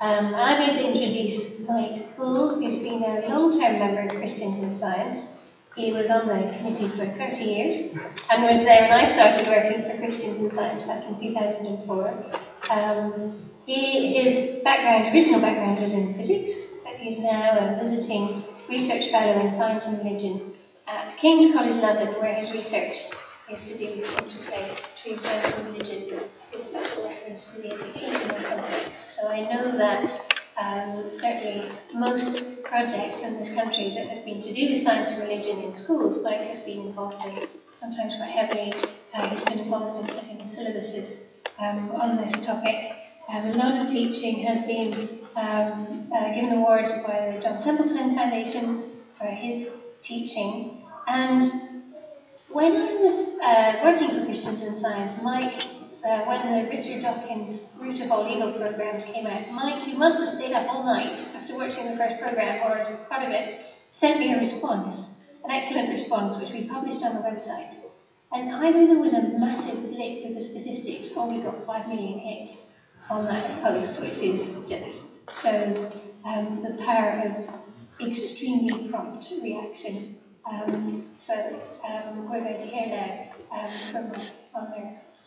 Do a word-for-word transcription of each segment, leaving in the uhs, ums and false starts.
Um, and I'm going to introduce Mike Poole, who's been a long-term member of Christians in Science. He was on the committee for thirty years and was there when I started working for Christians in Science back in two thousand four. Um, he, his background, original background was in physics, but he's now a visiting research fellow in science and religion at King's College London, where his research is to do with interplay between science and religion, with special reference to the educational context. So I know that um, certainly most projects in this country that have been to do with science and religion in schools, Mike has been involved in, sometimes quite heavily. Uh, he's been involved in setting the syllabuses um, on this topic. Um, a lot of teaching has been um, uh, given awards by the John Templeton Foundation for his teaching. And when I was uh, working for Christians in Science, Mike, uh, when the Richard Dawkins Root of All Evil programs came out, Mike, who must have stayed up all night after watching the first program, or as part of it, sent me a response, an excellent response, which we published on the website. And either there was a massive blip with the statistics, or we got five million hits on that post, which is just shows um, the power of extremely prompt reaction. Um, so um, we're going to hear now um, from Mike on miracles.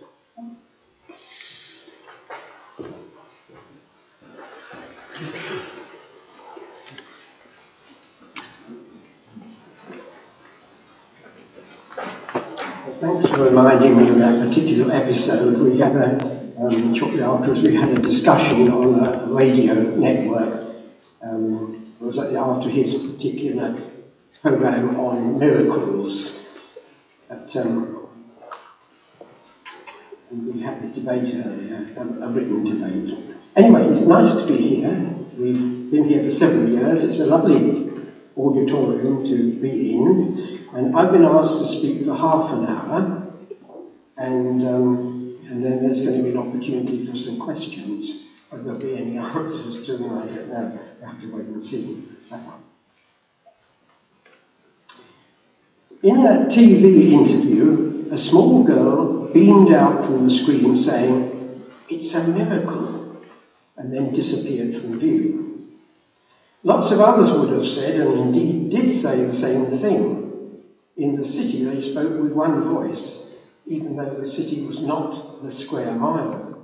Well, thanks for reminding me of that particular episode. We had a, um, shortly afterwards, we had a discussion on a radio network. Um, it was after his particular program on miracles. But, um, and we had a debate earlier, a, a written debate. Anyway, it's nice to be here. We've been here for several years. It's a lovely auditorium to be in. And I've been asked to speak for half an hour. And, um, and then there's going to be an opportunity for some questions. Whether there'll be any answers to them, I don't know. We'll have to wait and see. In a T V interview, a small girl beamed out from the screen saying, "It's a miracle," and then disappeared from view. Lots of others would have said, and indeed did say, the same thing. In the city, they spoke with one voice, even though the city was not the square mile.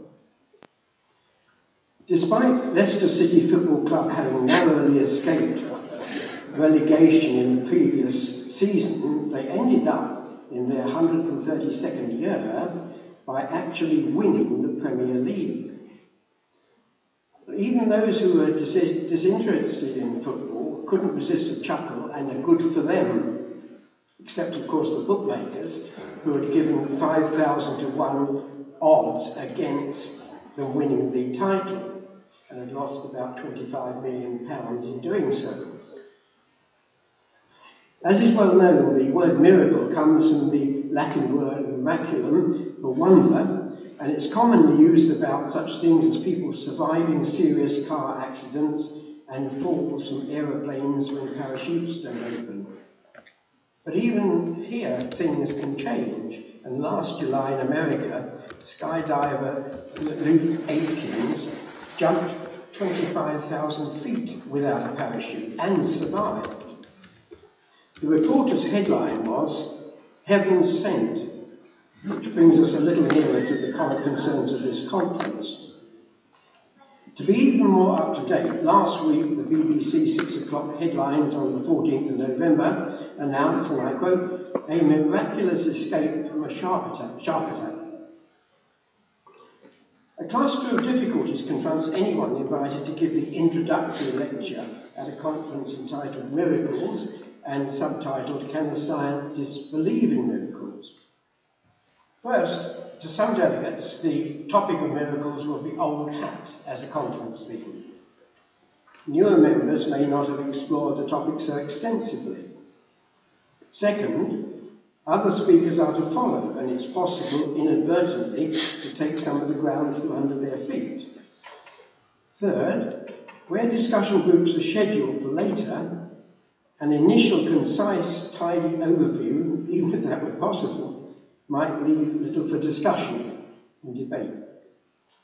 Despite Leicester City Football Club having narrowly escaped relegation in the previous season, they ended up in their one hundred thirty-second year by actually winning the Premier League. But even those who were dis- disinterested in football couldn't resist a chuckle and a good for them, except of course the bookmakers, who had given five thousand to one odds against them winning the title and had lost about twenty-five million pounds in doing so. As is well known, the word miracle comes from the Latin word miraculum, for wonder, and it's commonly used about such things as people surviving serious car accidents and falls from aeroplanes when parachutes don't open. But even here, things can change. And last July in America, skydiver Luke Aikins jumped twenty-five thousand feet without a parachute and survived. The reporter's headline was, "Heaven Sent," which brings us a little nearer to the current concerns of this conference. To be even more up to date, last week the B B C six o'clock headlines on the fourteenth of November announced, and I quote, "a miraculous escape from a shark attack." Shark attack. A cluster of difficulties confronts anyone invited to give the introductory lecture at a conference entitled Miracles and subtitled, "Can the Scientists Believe in Miracles?" First, to some delegates, the topic of miracles will be old hat as a conference theme. Newer members may not have explored the topic so extensively. Second, other speakers are to follow, and it's possible inadvertently to take some of the ground from under their feet. Third, where discussion groups are scheduled for later, an initial concise, tidy overview, even if that were possible, might leave little for discussion and debate.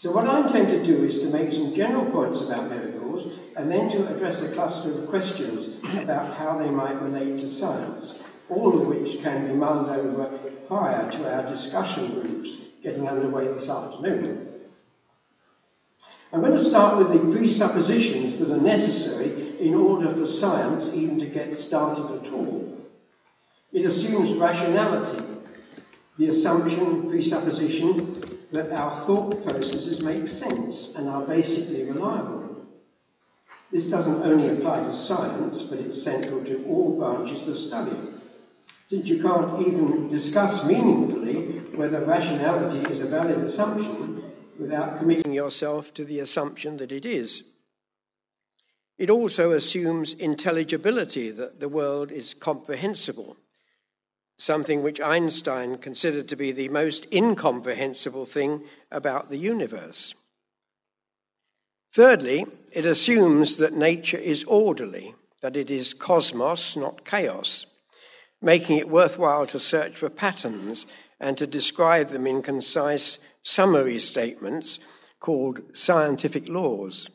So what I intend to do is to make some general points about miracles and then to address a cluster of questions about how they might relate to science, all of which can be mulled over prior to our discussion groups getting underway this afternoon. I'm going to start with the presuppositions that are necessary in order for science even to get started at all. It assumes rationality, the assumption, presupposition, that our thought processes make sense and are basically reliable. This doesn't only apply to science, but it's central to all branches of study, since you can't even discuss meaningfully whether rationality is a valid assumption without committing yourself to the assumption that it is. It also assumes intelligibility, that the world is comprehensible, something which Einstein considered to be the most incomprehensible thing about the universe. Thirdly, it assumes that nature is orderly, that it is cosmos, not chaos, making it worthwhile to search for patterns and to describe them in concise summary statements called scientific laws.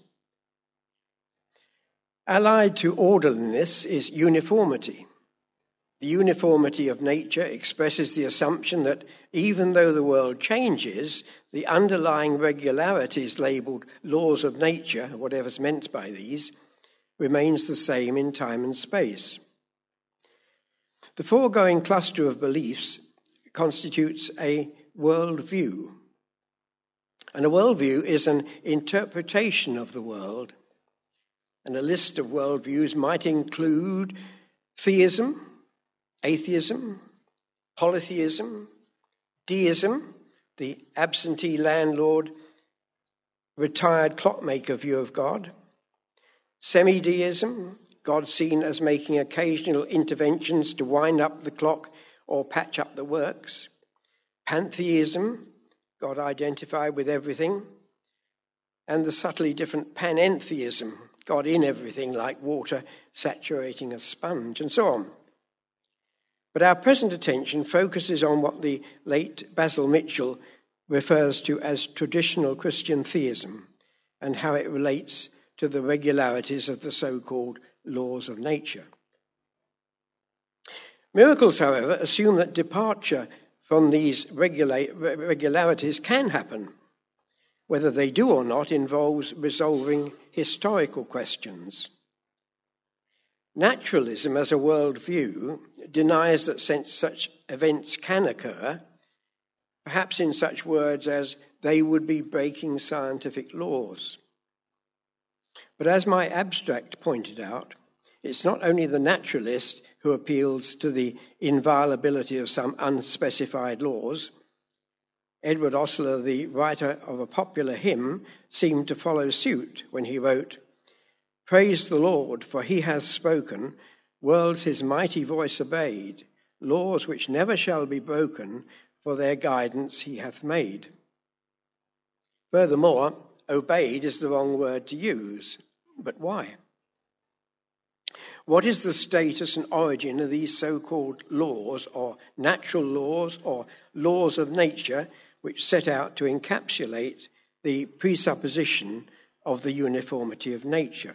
Allied to orderliness is uniformity. The uniformity of nature expresses the assumption that even though the world changes, the underlying regularities labelled laws of nature, whatever's meant by these, remains the same in time and space. The foregoing cluster of beliefs constitutes a worldview. And a worldview is an interpretation of the world. And a list of worldviews might include theism, atheism, polytheism, deism, the absentee landlord, retired clockmaker view of God, semi-deism, God seen as making occasional interventions to wind up the clock or patch up the works, pantheism, God identified with everything, and the subtly different panentheism, God in everything like water saturating a sponge, and so on. But our present attention focuses on what the late Basil Mitchell refers to as traditional Christian theism and how it relates to the regularities of the so-called laws of nature. Miracles, however, assume that departure from these regula- regularities can happen. Whether they do or not involves resolving historical questions. Naturalism as a worldview denies that such events can occur, perhaps in such words as they would be breaking scientific laws. But as my abstract pointed out, it's not only the naturalist who appeals to the inviolability of some unspecified laws. Edward Osler, the writer of a popular hymn, seemed to follow suit when he wrote, "Praise the Lord, for he has spoken, worlds his mighty voice obeyed, laws which never shall be broken, for their guidance he hath made." Furthermore, obeyed is the wrong word to use. But why? What is the status and origin of these so-called laws, or natural laws, or laws of nature, which set out to encapsulate the presupposition of the uniformity of nature?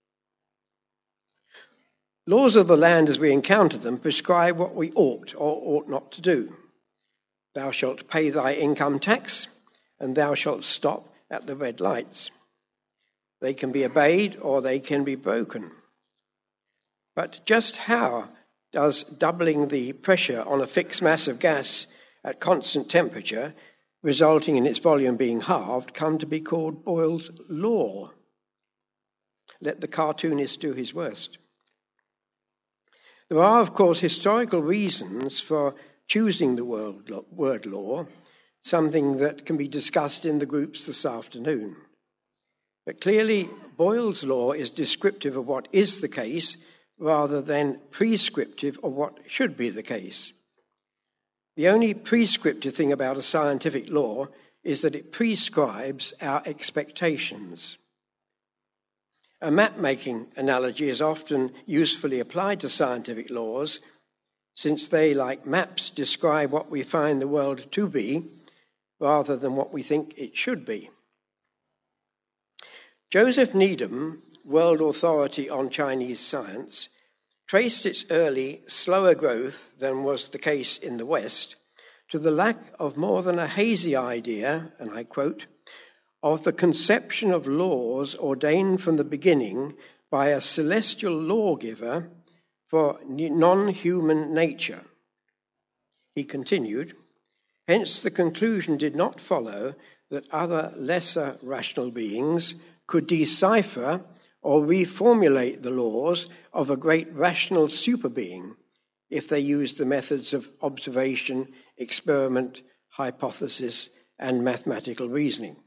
Laws of the land as we encounter them prescribe what we ought or ought not to do. Thou shalt pay thy income tax, and thou shalt stop at the red lights. They can be obeyed or they can be broken. But just how does doubling the pressure on a fixed mass of gas at constant temperature, resulting in its volume being halved, come to be called Boyle's law? Let the cartoonist do his worst. There are, of course, historical reasons for choosing the word law, something that can be discussed in the groups this afternoon. But clearly, Boyle's law is descriptive of what is the case rather than prescriptive of what should be the case. The only prescriptive thing about a scientific law is that it prescribes our expectations. A map-making analogy is often usefully applied to scientific laws, since they, like maps, describe what we find the world to be rather than what we think it should be. Joseph Needham, world authority on Chinese science, traced its early, slower growth than was the case in the West to the lack of more than a hazy idea, and I quote, of the conception of laws ordained from the beginning by a celestial lawgiver for non-human nature. He continued, hence the conclusion did not follow that other lesser rational beings could decipher or reformulate the laws of a great rational superbeing if they used the methods of observation, experiment, hypothesis, and mathematical reasoning.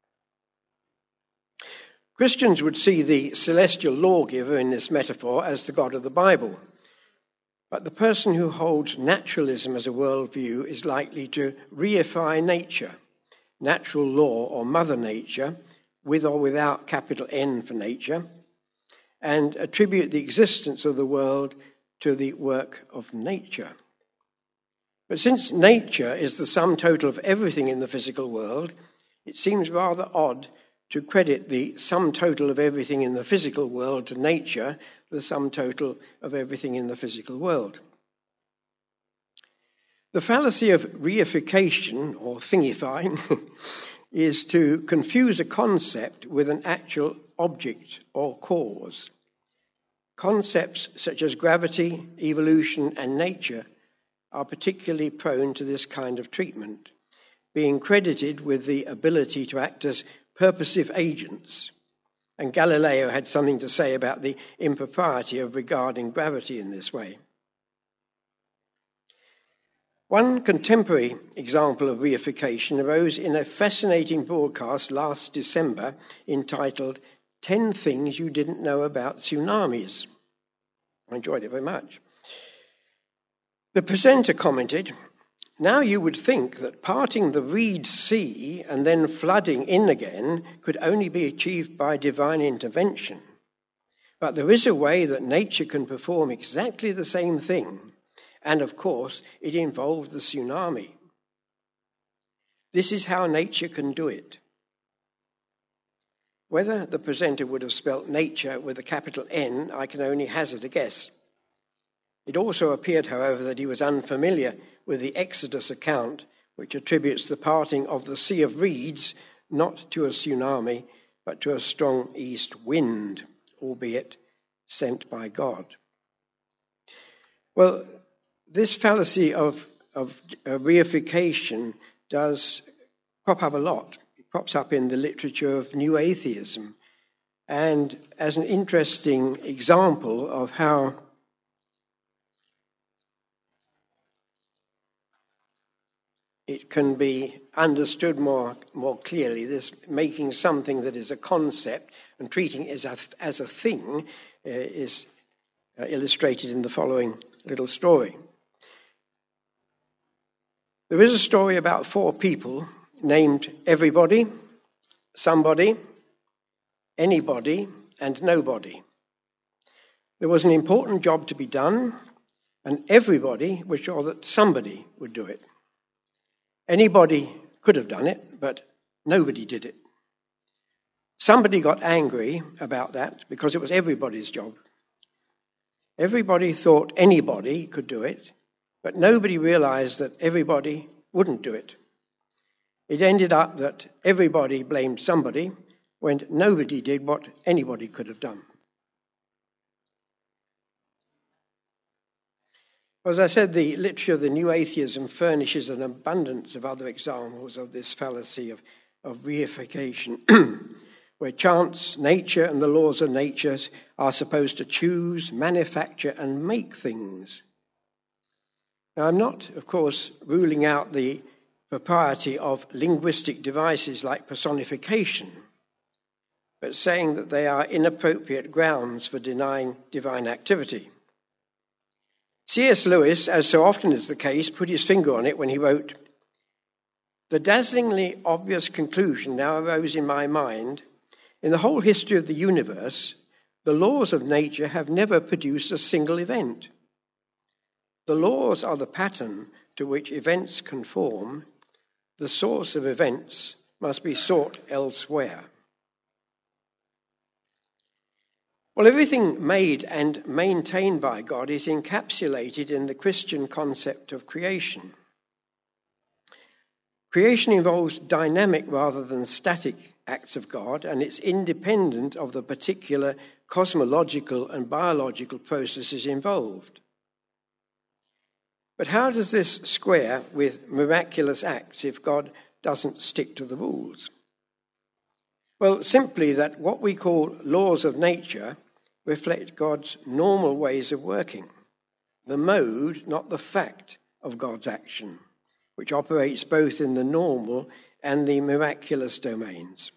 Christians would see the celestial lawgiver in this metaphor as the God of the Bible, but the person who holds naturalism as a worldview is likely to reify nature, natural law or mother nature, with or without capital N for nature, and attribute the existence of the world to the work of nature. But since nature is the sum total of everything in the physical world, it seems rather odd to credit the sum total of everything in the physical world to nature, the sum total of everything in the physical world. The fallacy of reification, or thingifying, is to confuse a concept with an actual object or cause. Concepts such as gravity, evolution, and nature are particularly prone to this kind of treatment, being credited with the ability to act as purposive agents. And Galileo had something to say about the impropriety of regarding gravity in this way. One contemporary example of reification arose in a fascinating broadcast last December entitled ten Things You Didn't Know About Tsunamis. I enjoyed it very much. The presenter commented, now you would think that parting the Reed Sea and then flooding in again could only be achieved by divine intervention. But there is a way that nature can perform exactly the same thing. And of course, it involved the tsunami. This is how nature can do it. Whether the presenter would have spelt nature with a capital N, I can only hazard a guess. It also appeared, however, that he was unfamiliar with the Exodus account, which attributes the parting of the Sea of Reeds not to a tsunami, but to a strong east wind, albeit sent by God. Well, this fallacy of, of uh, reification does crop up a lot. It crops up in the literature of New Atheism. And as an interesting example of how it can be understood more, more clearly, this making something that is a concept and treating it as a, as a thing uh, is uh, illustrated in the following little story. There is a story about four people named everybody, somebody, anybody, and nobody. There was an important job to be done, and everybody was sure that somebody would do it. Anybody could have done it, but nobody did it. Somebody got angry about that because it was everybody's job. Everybody thought anybody could do it, but nobody realized that everybody wouldn't do it. It ended up that everybody blamed somebody when nobody did what anybody could have done. As I said, the literature of the New Atheism furnishes an abundance of other examples of this fallacy of, of reification, where chance, nature, and the laws of nature are supposed to choose, manufacture, and make things. Now, I'm not, of course, ruling out the propriety of linguistic devices like personification, but saying that they are inappropriate grounds for denying divine activity. C S Lewis, as so often is the case, put his finger on it when he wrote, "The dazzlingly obvious conclusion now arose in my mind. In the whole history of the universe, the laws of nature have never produced a single event. The laws are the pattern to which events conform. The source of events must be sought elsewhere." Well, everything made and maintained by God is encapsulated in the Christian concept of creation. Creation involves dynamic rather than static acts of God, and it's independent of the particular cosmological and biological processes involved. But how does this square with miraculous acts if God doesn't stick to the rules? Well, simply that what we call laws of nature reflect God's normal ways of working, the mode, not the fact, of God's action, which operates both in the normal and the miraculous domains.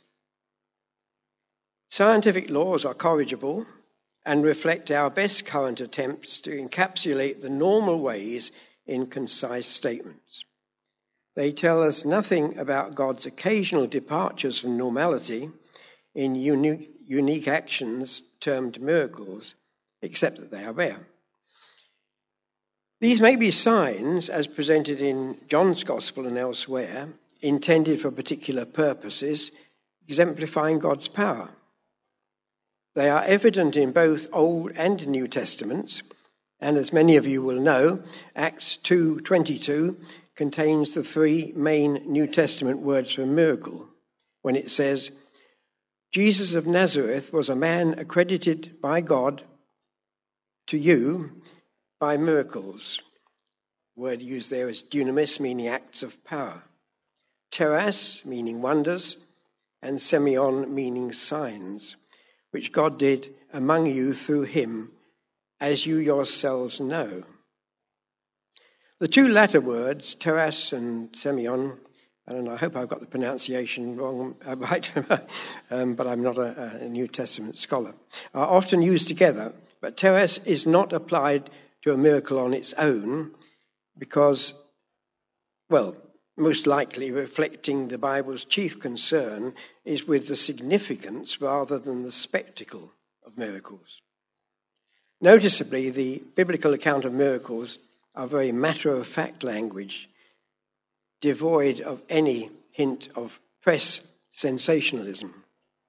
Scientific laws are corrigible and reflect our best current attempts to encapsulate the normal ways in concise statements. They tell us nothing about God's occasional departures from normality in unique, unique actions termed miracles, except that they are rare. These may be signs, as presented in John's Gospel and elsewhere, intended for particular purposes, exemplifying God's power. They are evident in both Old and New Testaments, and as many of you will know, Acts two twenty-two contains the three main New Testament words for miracle, when it says, Jesus of Nazareth was a man accredited by God to you by miracles. The word used there is dunamis, meaning acts of power. Teras, meaning wonders, and semeion, meaning signs, which God did among you through him, as you yourselves know. The two latter words, teras and semeion, and I hope I've got the pronunciation wrong, uh, right, um, but I'm not a, a New Testament scholar, are often used together. But teras is not applied to a miracle on its own because, well, most likely reflecting the Bible's chief concern is with the significance rather than the spectacle of miracles. Noticeably, the biblical account of miracles are very matter-of-fact language, devoid of any hint of press sensationalism.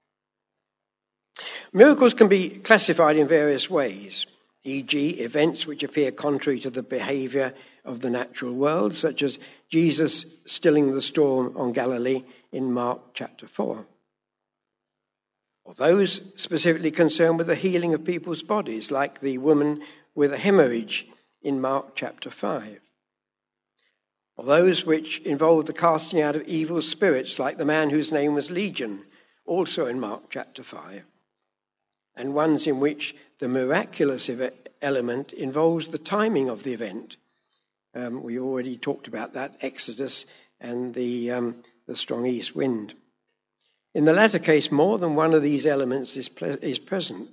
Miracles can be classified in various ways, for example events which appear contrary to the behaviour of the natural world, such as Jesus stilling the storm on Galilee in Mark chapter four. Or those specifically concerned with the healing of people's bodies, like the woman with a hemorrhage in Mark chapter five. Or those which involve the casting out of evil spirits, like the man whose name was Legion, also in Mark chapter five. And ones in which the miraculous element involves the timing of the event. Um, we already talked about that, Exodus and the, um, the strong east wind. In the latter case, more than one of these elements is, ple- is present.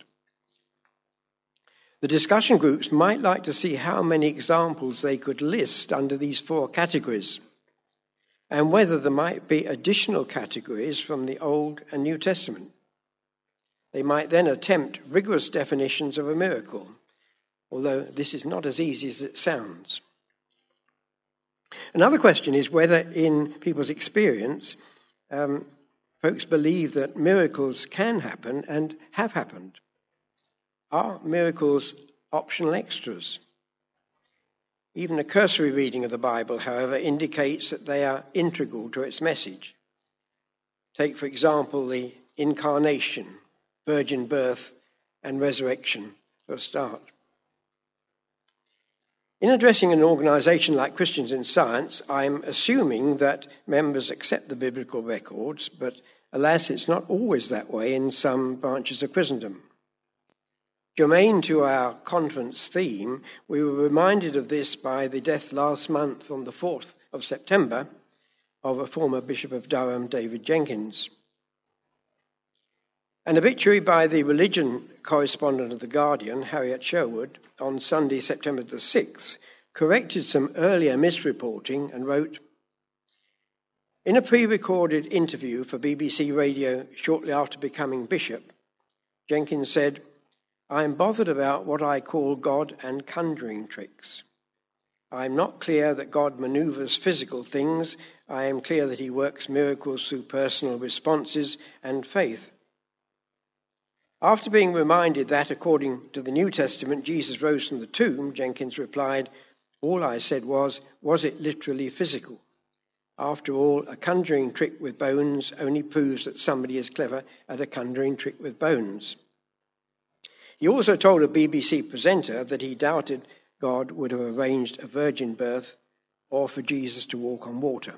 The discussion groups might like to see how many examples they could list under these four categories, and whether there might be additional categories from the Old and New Testament. They might then attempt rigorous definitions of a miracle, although this is not as easy as it sounds. Another question is whether, in people's experience, um, folks believe that miracles can happen and have happened. Are miracles optional extras? Even a cursory reading of the Bible, however, indicates that they are integral to its message. Take, for example, the incarnation, virgin birth, and resurrection for a start. In addressing an organisation like Christians in Science, I'm assuming that members accept the biblical records, but alas, it's not always that way in some branches of Christendom. Germane to our conference theme, we were reminded of this by the death last month on the fourth of September of a former Bishop of Durham, David Jenkins. An obituary by the religion correspondent of The Guardian, Harriet Sherwood, on Sunday, September the sixth, corrected some earlier misreporting and wrote, in a pre-recorded interview for B B C Radio shortly after becoming bishop, Jenkins said, I am bothered about what I call God and conjuring tricks. I am not clear that God manoeuvres physical things. I am clear that he works miracles through personal responses and faith. After being reminded that, according to the New Testament, Jesus rose from the tomb, Jenkins replied, "All I said was, was it literally physical? After all, a conjuring trick with bones only proves that somebody is clever at a conjuring trick with bones." He also told a B B C presenter that he doubted God would have arranged a virgin birth or for Jesus to walk on water.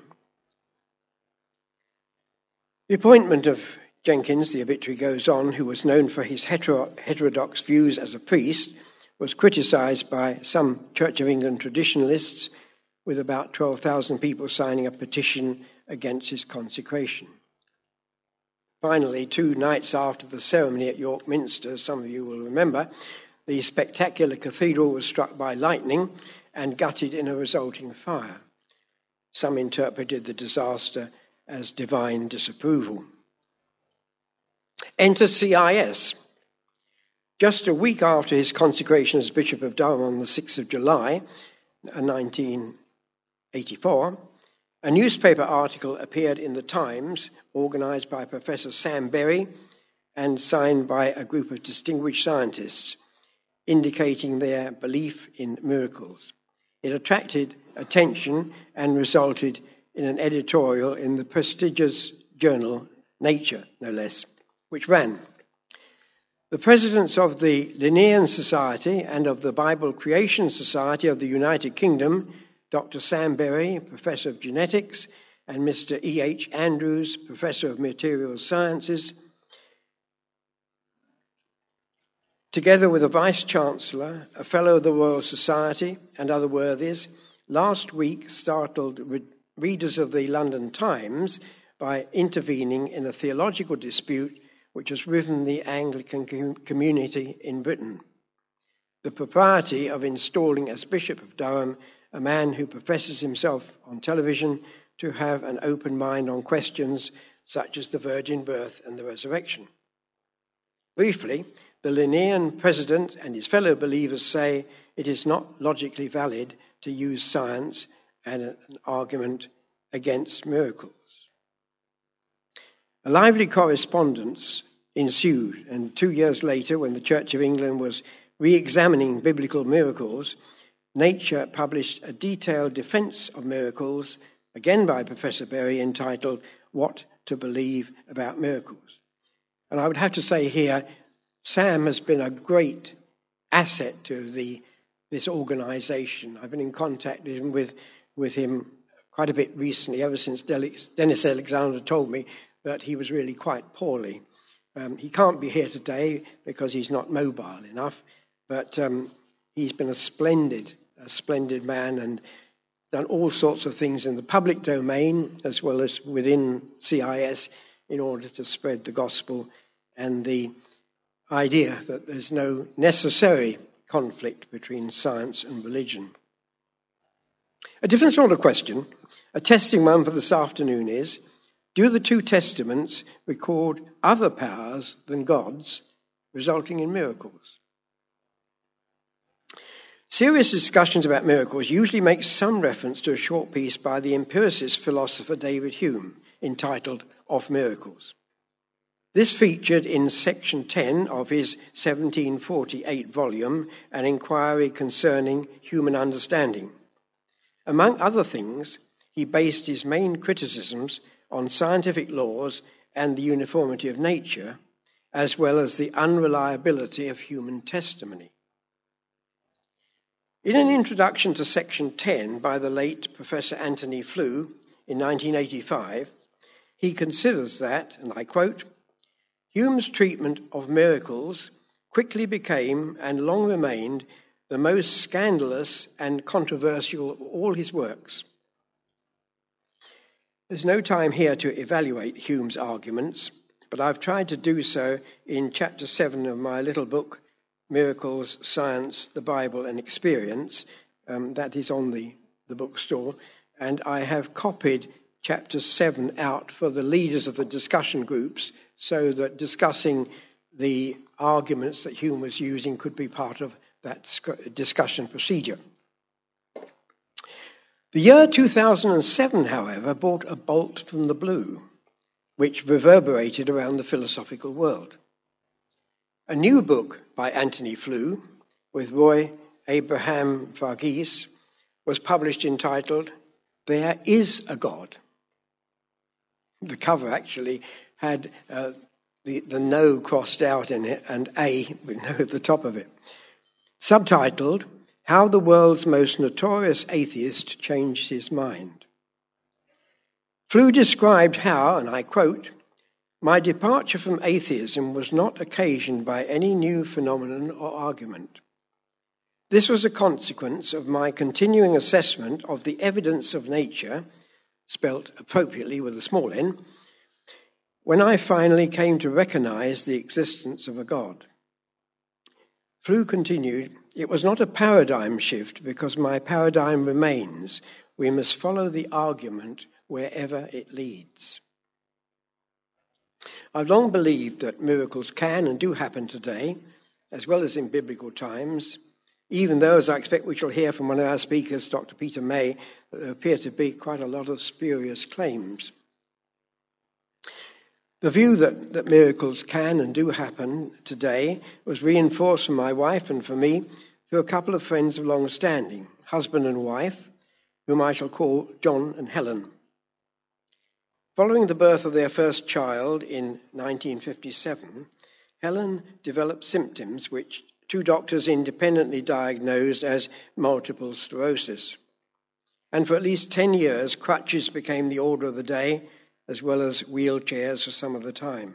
The appointment of Jenkins, the obituary goes on, who was known for his hetero- heterodox views as a priest, was criticised by some Church of England traditionalists, with about twelve thousand people signing a petition against his consecration. Finally, two nights after the ceremony at York Minster, some of you will remember, the spectacular cathedral was struck by lightning and gutted in a resulting fire. Some interpreted the disaster as divine disapproval. Enter C I S. Just a week after his consecration as Bishop of Durham on the sixth of July, nineteen eighty-four, a newspaper article appeared in the Times, organised by Professor Sam Berry and signed by a group of distinguished scientists, indicating their belief in miracles. It attracted attention and resulted in an editorial in the prestigious journal Nature, no less, which ran, "The presidents of the Linnean Society and of the Bible Creation Society of the United Kingdom, Doctor Sam Berry, Professor of Genetics, and Mister E H Andrews, Professor of Material Sciences, together with a Vice-Chancellor, a Fellow of the Royal Society, and other worthies, last week startled re- readers of the London Times by intervening in a theological dispute which has riven the Anglican com- community in Britain. The propriety of installing as Bishop of Durham a man who professes himself on television to have an open mind on questions such as the virgin birth and the resurrection." Briefly, the Linnean president and his fellow believers say it is not logically valid to use science and an argument against miracles. A lively correspondence ensued, and two years later, when the Church of England was re-examining biblical miracles, Nature published a detailed defense of miracles, again by Professor Berry, entitled "What to Believe About Miracles." And I would have to say here, Sam has been a great asset to the this organisation. I've been in contact with, with him quite a bit recently, ever since Dennis Alexander told me that he was really quite poorly. Um, he can't be here today because he's not mobile enough, but um, he's been a splendid, a splendid man and done all sorts of things in the public domain as well as within C I S in order to spread the gospel and the idea that there's no necessary conflict between science and religion. A different sort of question, a testing one for this afternoon is, do the two testaments record other powers than God's, resulting in miracles? Serious discussions about miracles usually make some reference to a short piece by the empiricist philosopher David Hume, entitled Of Miracles. This featured in section ten of his seventeen forty-eight volume, An Inquiry Concerning Human Understanding. Among other things, he based his main criticisms on scientific laws and the uniformity of nature, as well as the unreliability of human testimony. In an introduction to section ten by the late Professor Anthony Flew in nineteen eighty-five, he considers that, and I quote, "Hume's treatment of miracles quickly became and long remained the most scandalous and controversial of all his works. There's no time here to evaluate Hume's arguments, but I've tried to do so in chapter seven of my little book, Miracles, Science, the Bible and Experience. Um, that is on the, the bookstore. And I have copied chapter seven out for the leaders of the discussion groups so that discussing the arguments that Hume was using could be part of that discussion procedure. The year two thousand seven, however, brought a bolt from the blue, which reverberated around the philosophical world. A new book by Anthony Flew with Roy Abraham Varghese was published entitled There Is a God. The cover actually had uh, the, the no crossed out in it and A with no at the top of it. Subtitled, How the World's Most Notorious Atheist Changed His Mind. Flew described how, and I quote, my departure from atheism was not occasioned by any new phenomenon or argument. This was a consequence of my continuing assessment of the evidence of nature, spelt appropriately with a small n, when I finally came to recognize the existence of a God. Flew continued, it was not a paradigm shift because my paradigm remains. We must follow the argument wherever it leads. I've long believed that miracles can and do happen today, as well as in biblical times, even though, as I expect we shall hear from one of our speakers, Doctor Peter May, that there appear to be quite a lot of spurious claims. The view that, that miracles can and do happen today was reinforced for my wife and for me through a couple of friends of long standing, husband and wife, whom I shall call John and Helen. Following the birth of their first child in nineteen fifty-seven, Helen developed symptoms which two doctors independently diagnosed as multiple sclerosis. And for at least ten years, crutches became the order of the day, as well as wheelchairs for some of the time.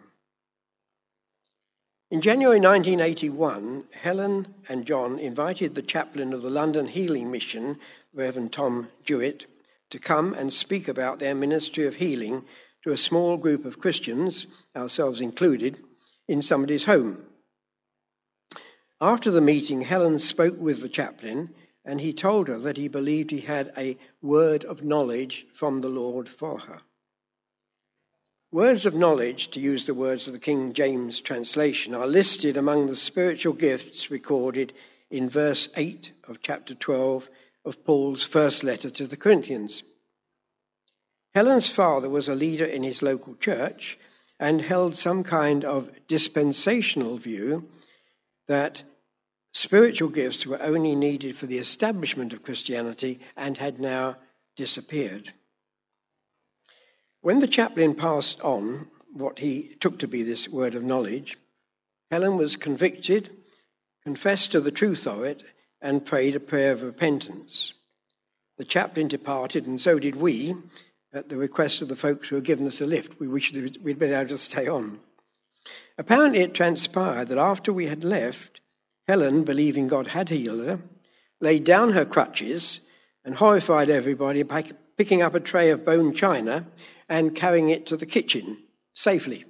In January nineteen eighty-one, Helen and John invited the chaplain of the London Healing Mission, Reverend Tom Jewett, to come and speak about their ministry of healing to a small group of Christians, ourselves included, in somebody's home. After the meeting, Helen spoke with the chaplain, and he told her that he believed he had a word of knowledge from the Lord for her. Words of knowledge, to use the words of the King James translation, are listed among the spiritual gifts recorded in verse eight of chapter twelve of Paul's first letter to the Corinthians. Helen's father was a leader in his local church and held some kind of dispensational view that spiritual gifts were only needed for the establishment of Christianity and had now disappeared. When the chaplain passed on what he took to be this word of knowledge, Helen was convicted, confessed to the truth of it, and prayed a prayer of repentance. The chaplain departed, and so did we, at the request of the folks who had given us a lift. We wished we'd been able to stay on. Apparently it transpired that after we had left, Helen, believing God had healed her, laid down her crutches and horrified everybody by picking up a tray of bone china and carrying it to the kitchen safely.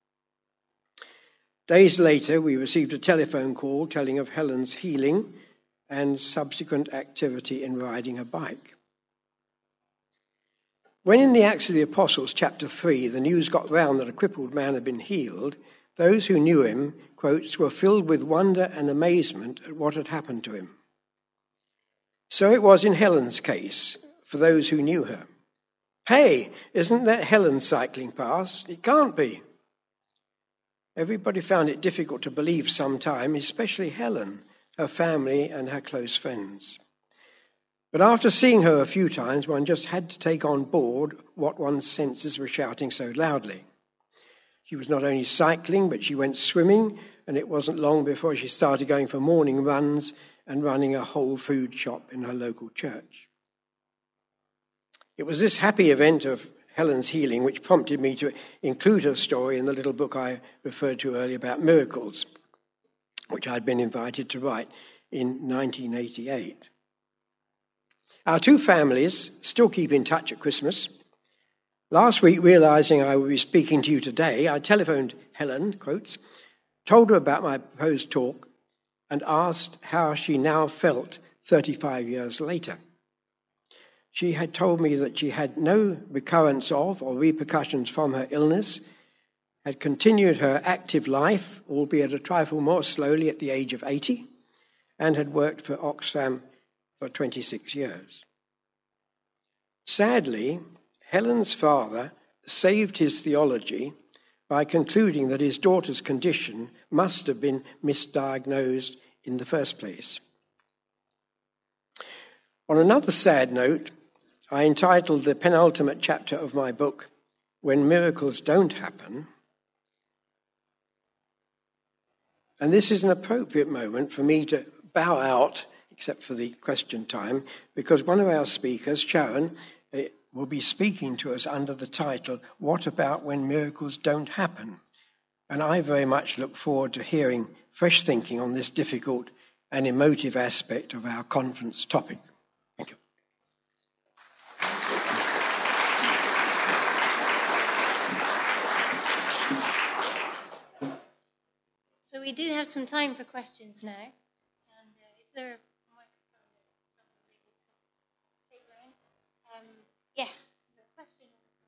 Days later, we received a telephone call telling of Helen's healing and subsequent activity in riding a bike. When in the Acts of the Apostles, chapter three, the news got round that a crippled man had been healed, those who knew him, quotes, were filled with wonder and amazement at what had happened to him. So it was in Helen's case, for those who knew her. Hey, isn't that Helen cycling past? It can't be. Everybody found it difficult to believe sometime, especially Helen, her family and her close friends. But after seeing her a few times, one just had to take on board what one's senses were shouting so loudly. She was not only cycling, but she went swimming, and it wasn't long before she started going for morning runs and running a whole food shop in her local church. It was this happy event of Helen's healing which prompted me to include her story in the little book I referred to earlier about miracles, which I'd been invited to write in nineteen eighty-eight. Our two families still keep in touch at Christmas. Last week, realizing I would be speaking to you today, I telephoned Helen, quotes, told her about my proposed talk, and asked how she now felt thirty-five years later. She had told me that she had no recurrence of or repercussions from her illness, had continued her active life, albeit a trifle more slowly at the age of eighty, and had worked for Oxfam for twenty-six years. Sadly, Helen's father saved his theology by concluding that his daughter's condition must have been misdiagnosed in the first place. On another sad note, I entitled the penultimate chapter of my book, When Miracles Don't Happen. And this is an appropriate moment for me to bow out, except for the question time, because one of our speakers, Sharon, will be speaking to us under the title, What About When Miracles Don't Happen? And I very much look forward to hearing fresh thinking on this difficult and emotive aspect of our conference topic. Thank you. So we do have some time for questions now. And uh, is there a microphone that somebody able to take around? Um, yes, there's a question.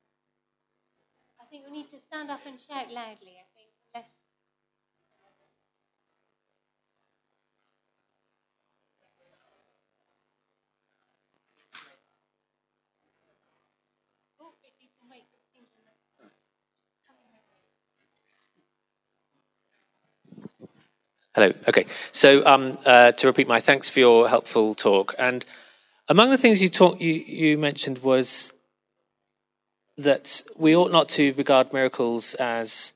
I think we need to stand up and shout loudly, I think, unless... Oh, if you can wait, it seems in the... Hello. Okay. So um, uh, to repeat my thanks for your helpful talk. And among the things you talk, you, you mentioned was that we ought not to regard miracles as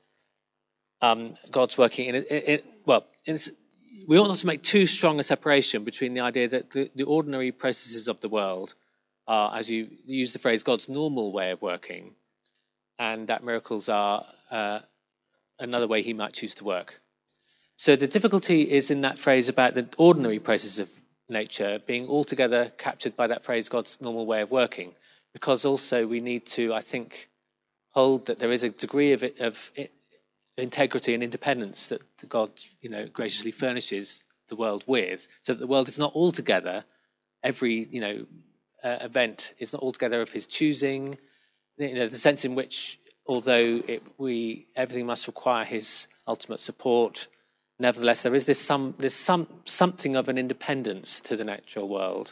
um, God's working in it. it well, in, we ought not to make too strong a separation between the idea that the, the ordinary processes of the world are, as you use the phrase, God's normal way of working, and that miracles are uh, another way he might choose to work. So the difficulty is in that phrase about the ordinary processes of nature being altogether captured by that phrase, God's normal way of working, because also we need to, I think, hold that there is a degree of, of integrity and independence that God, you know, graciously furnishes the world with, so that the world is not altogether, every, you know, uh, event is not altogether of his choosing, you know, the sense in which, although it, we everything must require his ultimate support, nevertheless, there is this some there's some something of an independence to the natural world,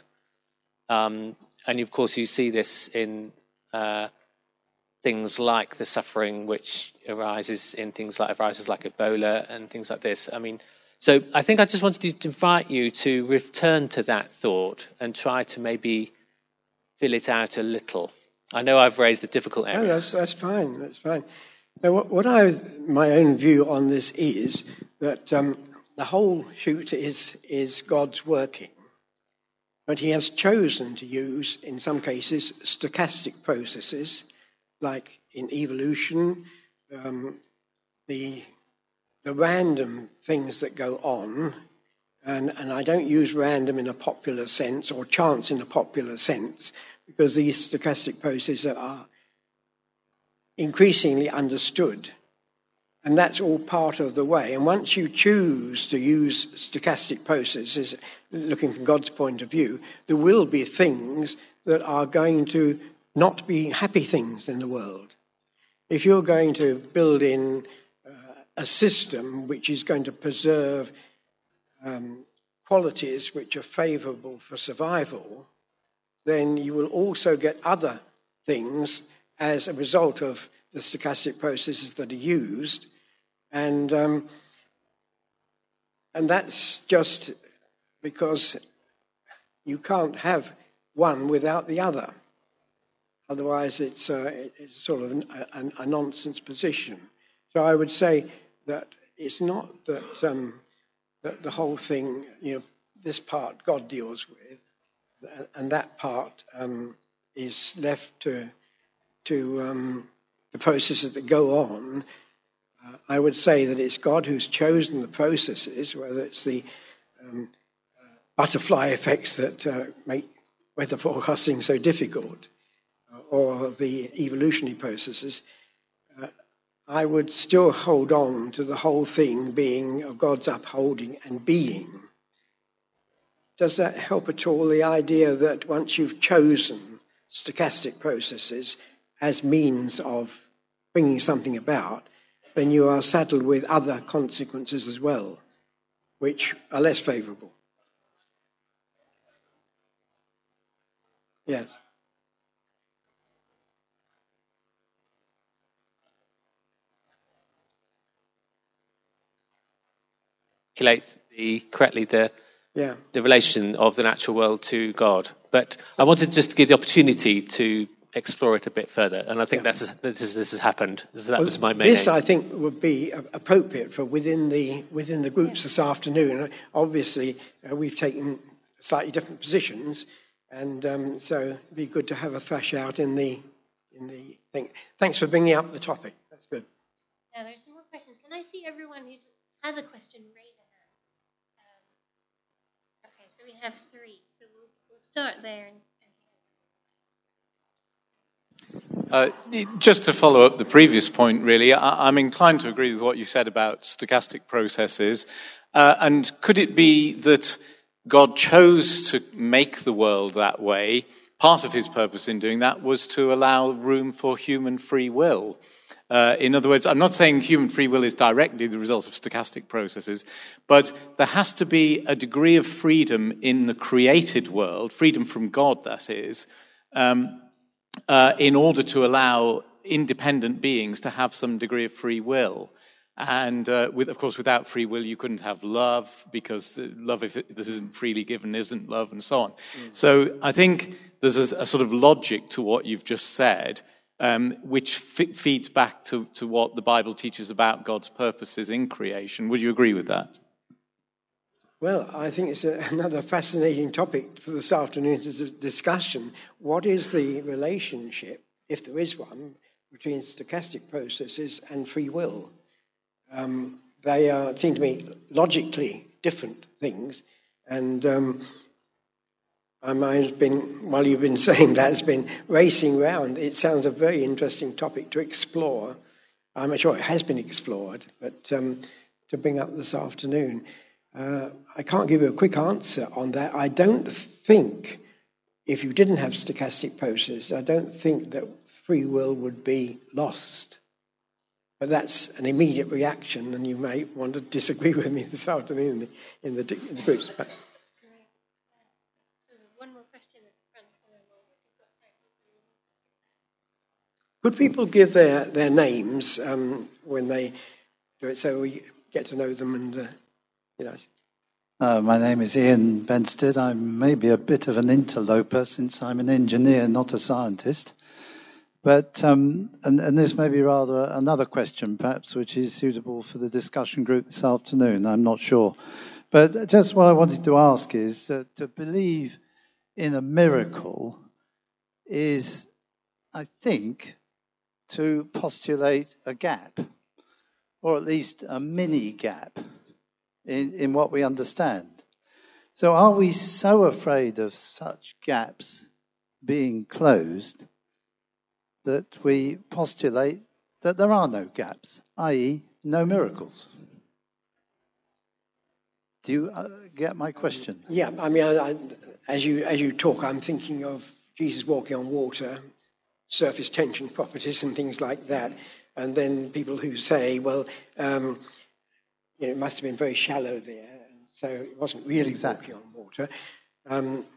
um, and of course you see this in uh, things like the suffering which arises in things like viruses like Ebola and things like this. I mean, so I think I just wanted to invite you to return to that thought and try to maybe fill it out a little. I know I've raised a difficult area. No, that's that's fine. That's fine. Now, what, what I my own view on this is that um, the whole shoot is is God's working, but He has chosen to use, in some cases, stochastic processes, like in evolution, um, the the random things that go on, and and I don't use random in a popular sense or chance in a popular sense, because these stochastic processes are increasingly understood. And that's all part of the way. And once you choose to use stochastic processes, looking from God's point of view, there will be things that are going to not be happy things in the world. If you're going to build in uh, a system which is going to preserve um, qualities which are favourable for survival, then you will also get other things as a result of the stochastic processes that are used. And um, and that's just because you can't have one without the other. Otherwise, it's, uh, it's sort of an, a, a nonsense position. So I would say that it's not that, um, that the whole thing, you know, this part God deals with, and that part um, is left to to um, the processes that go on. Uh, I would say that it's God who's chosen the processes, whether it's the um, uh, butterfly effects that uh, make weather forecasting so difficult, uh, or the evolutionary processes. Uh, I would still hold on to the whole thing being of God's upholding and being. Does that help at all, the idea that once you've chosen stochastic processes as means of bringing something about, then you are saddled with other consequences as well, which are less favourable? Yes. articulate the correctly the Yeah. the relation of the natural world to God. But I wanted just to give the opportunity to explore it a bit further, and I think Yeah. that's this, is, this has happened. So that Well, was my main this, aim. I think, would be a- appropriate for within the within the groups this afternoon. Obviously, uh, we've taken slightly different positions, and um, so it'd be good to have a thrash out in the in the thing. Thanks for bringing up the topic. That's good. Now, there's some more questions. Can I see everyone who has a question raise a hand? Um, okay, so we have three. So we'll, we'll start there. And, Uh, just to follow up the previous point, really, I, I'm inclined to agree with what you said about stochastic processes. Uh, and could it be that God chose to make the world that way? Part of his purpose in doing that was to allow room for human free will. Uh, in other words, I'm not saying human free will is directly the result of stochastic processes, but there has to be a degree of freedom in the created world, freedom from God, that is, um, uh, in order to allow independent beings to have some degree of free will. And, uh, with, of course, without free will, you couldn't have love, because the love, if it this isn't freely given, isn't love, and so on. Mm. So I think there's a, a sort of logic to what you've just said, um, which f- feeds back to, to what the Bible teaches about God's purposes in creation. Would you agree with that? Well, I think it's a, another fascinating topic for this afternoon's discussion. What is the relationship, if there is one, between stochastic processes and free will? Um, they are, seem to me logically different things, and um, my mind's been, while you've been saying that, it's been racing round. It sounds a very interesting topic to explore. I'm sure it has been explored, but um, to bring up this afternoon, uh, I can't give you a quick answer on that. I don't think, if you didn't have stochastic processes, I don't think that free will would be lost. But that's an immediate reaction, and you may want to disagree with me this afternoon in the, in the, in the groups. But so one more question at the front, and then we've got time. Could people give their, their names um, when they do it, so we get to know them and, uh, you know... Uh, my name is Ian Benstead. I'm maybe a bit of an interloper, since I'm an engineer, not a scientist. But, um, and, and this may be rather another question, perhaps, which is suitable for the discussion group this afternoon. I'm not sure. But just what I wanted to ask is, uh, to believe in a miracle is, I think, to postulate a gap, or at least a mini gap in, in what we understand. So are we so afraid of such gaps being closed that we postulate that there are no gaps, that is no miracles? Do you uh, get my question? Yeah, I mean, I, I, as you as you talk, I'm thinking of Jesus walking on water, surface tension properties and things like that. And then people who say, well, um, you know, it must have been very shallow there, and so it wasn't really exactly walking on water. Um,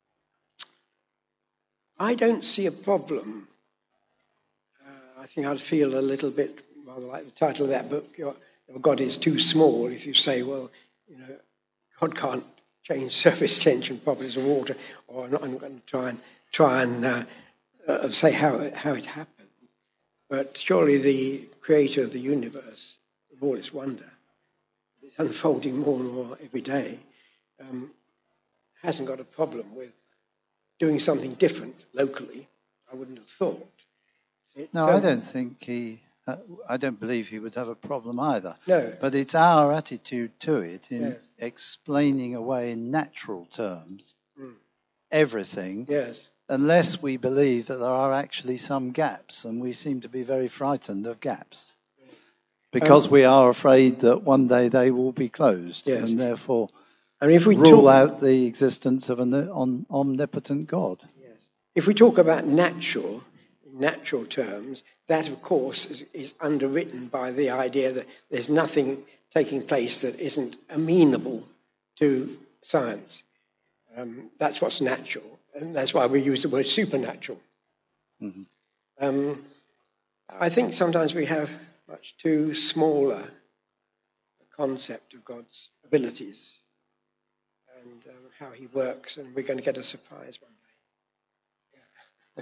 I don't see a problem. I think I'd feel a little bit rather like the title of that book, your, your God is too small, if you say, well, you know, God can't change surface tension properties of water, or I'm not I'm going to try and try and uh, uh, say how it, how it happened. But surely the creator of the universe, with all its wonder, it's unfolding more and more every day, um, hasn't got a problem with doing something different locally. I wouldn't have thought. It, No, um, I don't think he, uh, I don't believe he would have a problem either. No. But it's our attitude to it in Yes. explaining away in natural terms Mm. everything, Yes. unless we believe that there are actually some gaps, and we seem to be very frightened of gaps. Because Um, we are afraid that one day they will be closed, Yes. and therefore I mean, if we rule talk, out the existence of an om- omnipotent God. yes. If we talk about natural, in natural terms, that of course is, is underwritten by the idea that there's nothing taking place that isn't amenable to science. Um, that's what's natural, and that's why we use the word supernatural. Mm-hmm. Um, I think sometimes we have much too small a concept of God's abilities and um, how he works, and we're going to get a surprise one day. Yeah.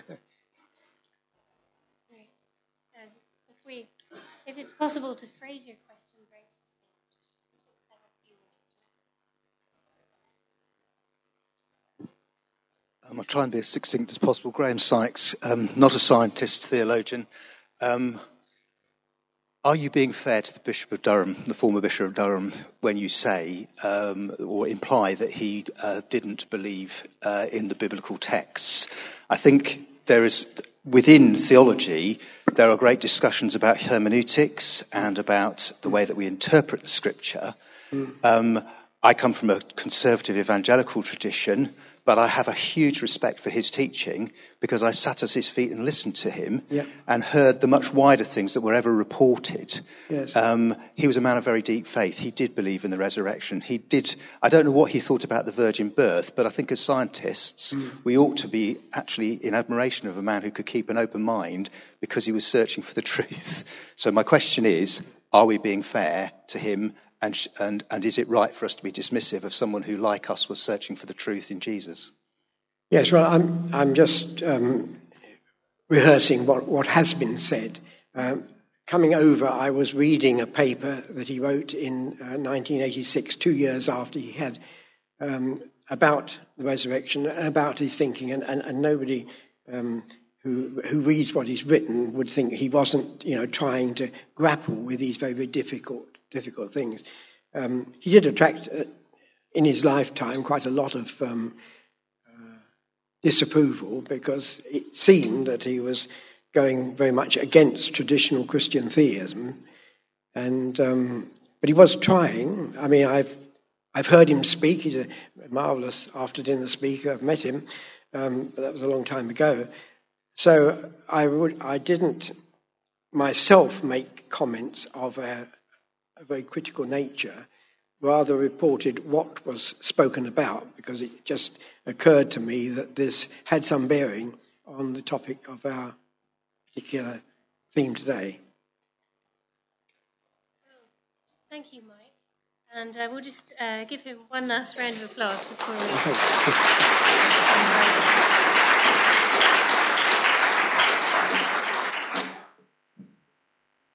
Great. And if we, if it's possible to phrase your question very succinct, just have a few minutes. Um, I'll try and be as succinct as possible. Graham Sykes, um, not a scientist, theologian. Um, are you being fair to the Bishop of Durham, the former Bishop of Durham, when you say um, or imply that he uh, didn't believe uh, in the biblical texts? I think there is, within theology, there are great discussions about hermeneutics and about the way that we interpret the scripture. Mm. Um, I come from a conservative evangelical tradition, but I have a huge respect for his teaching because I sat at his feet and listened to him yep. and heard the much wider things that were ever reported. Yes. Um, he was a man of very deep faith. He did believe in the resurrection. He did. I don't know what he thought about the virgin birth, but I think as scientists, mm. we ought to be actually in admiration of a man who could keep an open mind because he was searching for the truth. So my question is, are we being fair to him? And, and and is it right for us to be dismissive of someone who, like us, was searching for the truth in Jesus? Yes, well, I'm I'm just um, rehearsing what, what has been said. Um, coming over, I was reading a paper that he wrote in uh, nineteen eighty-six, two years after he had, um, about the resurrection and about his thinking, and, and, and nobody um, who who reads what he's written would think he wasn't, you know, trying to grapple with these very, very difficult difficult things. Um, he did attract, uh, in his lifetime, quite a lot of um, uh, disapproval because it seemed that he was going very much against traditional Christian theism. And um, but he was trying. I mean, I've I've heard him speak. He's a marvellous after-dinner speaker. I've met him, um, but that was a long time ago. So I would I didn't myself make comments of a a very critical nature, rather reported what was spoken about, because it just occurred to me that this had some bearing on the topic of our particular theme today. Thank you, Mike. And uh, we'll just uh, give him one last round of applause before we...